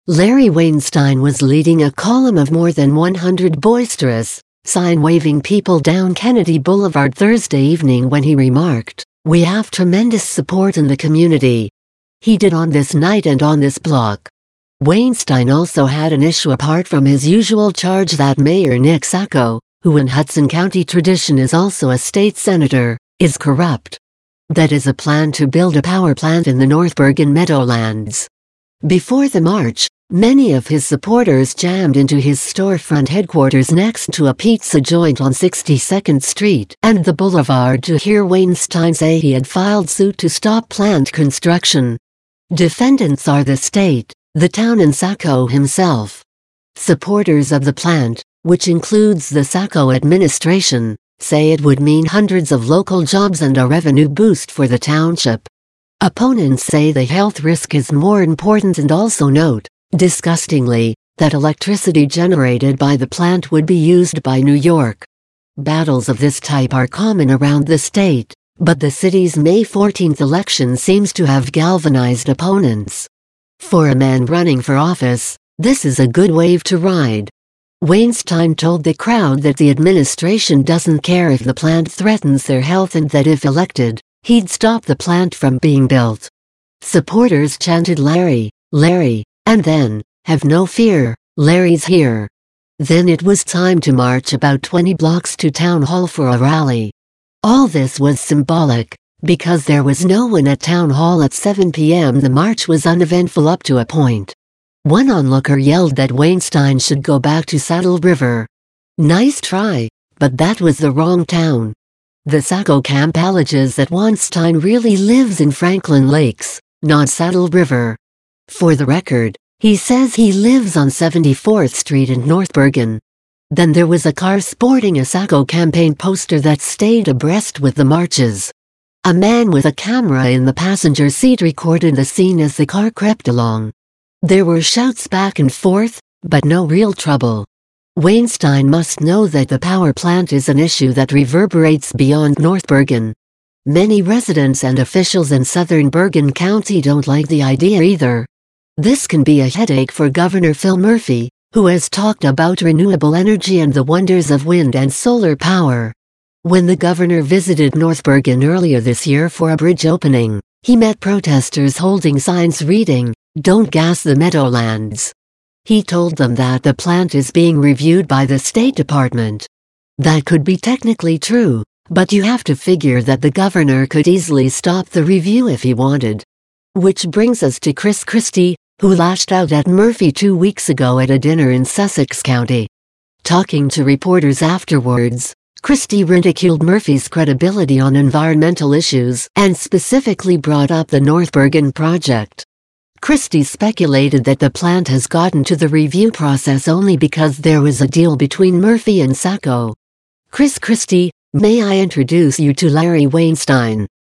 Larry Weinstein was leading a column of more than 100 boisterous, sign-waving people down Kennedy Boulevard Thursday evening when he remarked, "We have tremendous support in the community." He did on this night and on this block. Weinstein also had an issue apart from his usual charge that Mayor Nick Sacco, who in Hudson County tradition is also a state senator, is corrupt. That is a plan to build a power plant in the North Bergen Meadowlands. Before the march, many of his supporters jammed into his storefront headquarters next to a pizza joint on 62nd Street and the Boulevard to hear Weinstein say he had filed suit to stop plant construction. Defendants are the state, the town and Sacco himself. Supporters of the plant, which includes the Sacco administration, say it would mean hundreds of local jobs and a revenue boost for the township. Opponents say the health risk is more important and also note, disgustingly, that electricity generated by the plant would be used by New York. Battles of this type are common around the state, but the city's May 14th election seems to have galvanized opponents. For a man running for office, this is a good wave to ride. Weinstein told the crowd that the administration doesn't care if the plant threatens their health and that if elected, he'd stop the plant from being built. Supporters chanted "Larry, Larry," and then, "Have no fear, Larry's here." Then it was time to march about 20 blocks to Town Hall for a rally. All this was symbolic, because there was no one at Town Hall at 7 p.m. The march was uneventful up to a point. One onlooker yelled that Weinstein should go back to Saddle River. Nice try, but that was the wrong town. The Sacco camp alleges that Weinstein really lives in Franklin Lakes, not Saddle River. For the record, he says he lives on 74th Street in North Bergen. Then there was a car sporting a Sacco campaign poster that stayed abreast with the marches. A man with a camera in the passenger seat recorded the scene as the car crept along. There were shouts back and forth, but no real trouble. Weinstein must know that the power plant is an issue that reverberates beyond North Bergen. Many residents and officials in southern Bergen County don't like the idea either. This can be a headache for Governor Phil Murphy, who has talked about renewable energy and the wonders of wind and solar power. When the governor visited North Bergen earlier this year for a bridge opening, he met protesters holding signs reading, "Don't gas the Meadowlands." He told them that the plant is being reviewed by the State Department. That could be technically true, but you have to figure that the governor could easily stop the review if he wanted. Which brings us to Chris Christie, who lashed out at Murphy 2 weeks ago at a dinner in Sussex County. Talking to reporters afterwards, Christie ridiculed Murphy's credibility on environmental issues and specifically brought up the North Bergen project. Christie speculated that the plant has gotten to the review process only because there was a deal between Murphy and Sacco. Chris Christie, may I introduce you to Larry Weinstein?